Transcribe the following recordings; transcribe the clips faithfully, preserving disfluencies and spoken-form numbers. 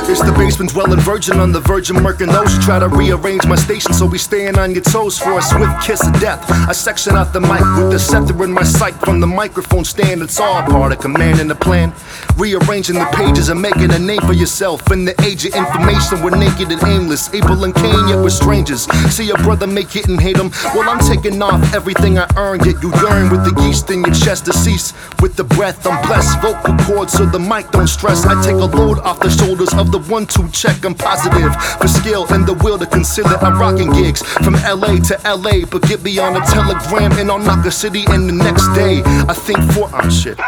It's the basement dwelling virgin on the Virgin Myrkanos. Try to rearrange my station so we staying on your toes for a swift kiss of death. I section out the mic with the scepter in my sight from the microphone stand. It's all part of command and the plan. Rearranging the pages and making a name for yourself. In the age of information, we're naked and aimless. Abel and Cain, yet we're strangers. See your brother make it and hate him. Well, I'm taking off everything I earned, yet you yearn with the yeast in your chest to cease. With the breath, I'm blessed. Vocal cords so the mic don't stress. I take a load off the shoulders of the one two check. I'm positive for skill and the will to consider. I'm rocking gigs from L A to L A, but get me on a telegram and I'll knock a city in the next day. I think for oh shit.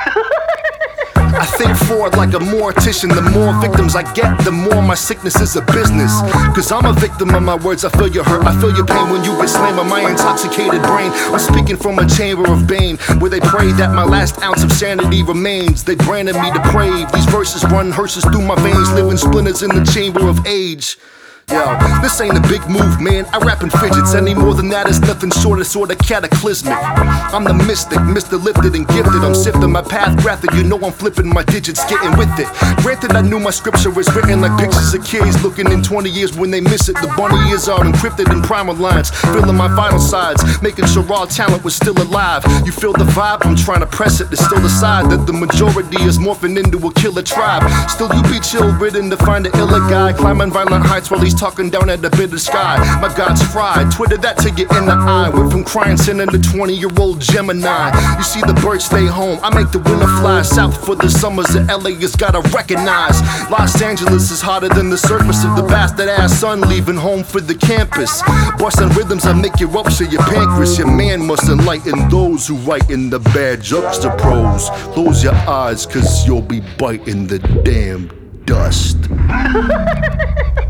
I think forward like a mortician. The more victims I get, the more my sickness is a business. Cause I'm a victim of my words. I feel your hurt, I feel your pain when you get slammed by my intoxicated brain. I'm speaking from a chamber of bane, where they pray that my last ounce of sanity remains. They branded me depraved. These verses run hearses through my veins, living splinters in the chamber of age. Yo, this ain't a big move, man. I rap in fidgets. Any more than that is nothing short of sorta cataclysmic. I'm the mystic, Mister Lifted and Gifted. I'm sifting my path, graphic. You know I'm flipping my digits, getting with it. Granted, I knew my scripture was written like pictures of kids looking in twenty years when they miss it. The bunny ears are encrypted in primal lines, filling my vital sides, making sure raw talent was still alive. You feel the vibe? I'm trying to press it to still decide that the majority is morphing into a killer tribe. Still, you be chill ridden to find an iller guy climbing violent heights while he's talking down at the bitter sky. My God's fried, Twitter that to get in the eye. Went from crying sinning to twenty year old Gemini. You see the birds stay home, I make the winter fly south for the summers that L A has gotta recognize. Los Angeles is hotter than the surface of the bastard ass sun leaving home for the campus. Busting rhythms that make you rupture your pancreas. Your man must enlighten those who write in the bad juxtaprose. Close your eyes cause you'll be biting the damn dust.